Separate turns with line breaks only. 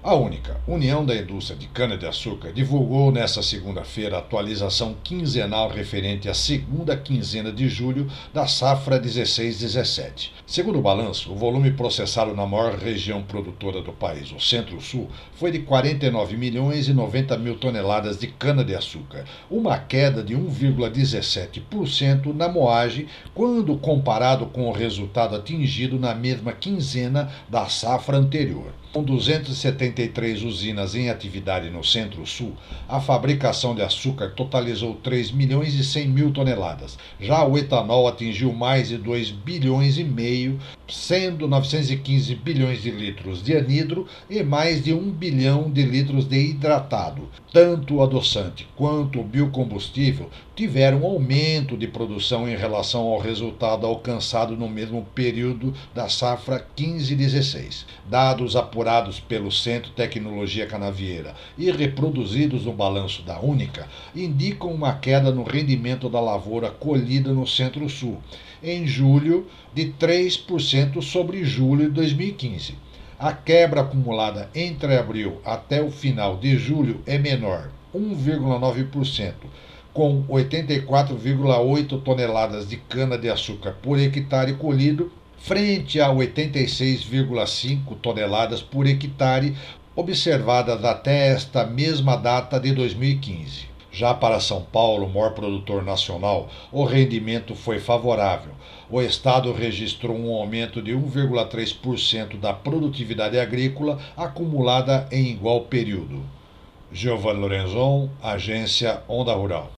A Única, União da Indústria de Cana-de-Açúcar, divulgou nesta segunda-feira a atualização quinzenal referente à segunda quinzena de julho da safra 16/17. Segundo o balanço, o volume processado na maior região produtora do país, o Centro-Sul, foi de 49 milhões e 90 mil toneladas de cana-de-açúcar, uma queda de 1,17% na moagem quando comparado com o resultado atingido na mesma quinzena da safra anterior. Com 273 usinas em atividade no Centro-Sul, a fabricação de açúcar totalizou 3 milhões e 100 mil toneladas. Já o etanol atingiu mais de 2 bilhões e meio, sendo 915 bilhões de litros de anidro e mais de 1 bilhão de litros de hidratado. Tanto o adoçante quanto o biocombustível tiveram aumento de produção em relação ao resultado alcançado no mesmo período da safra 15/16. Dados apurados pelo Centro de Tecnologia Canavieira e reproduzidos no balanço da Única indicam uma queda no rendimento da lavoura colhida no Centro-Sul, em julho, de 3% sobre julho de 2015. A quebra acumulada entre abril até o final de julho é menor, 1,9%, com 84,8 toneladas de cana-de-açúcar por hectare colhido, frente a 86,5 toneladas por hectare observadas até esta mesma data de 2015. Já para São Paulo, maior produtor nacional, o rendimento foi favorável. O estado registrou um aumento de 1,3% da produtividade agrícola acumulada em igual período. Giovanni Lorenzon, Agência Onda Rural.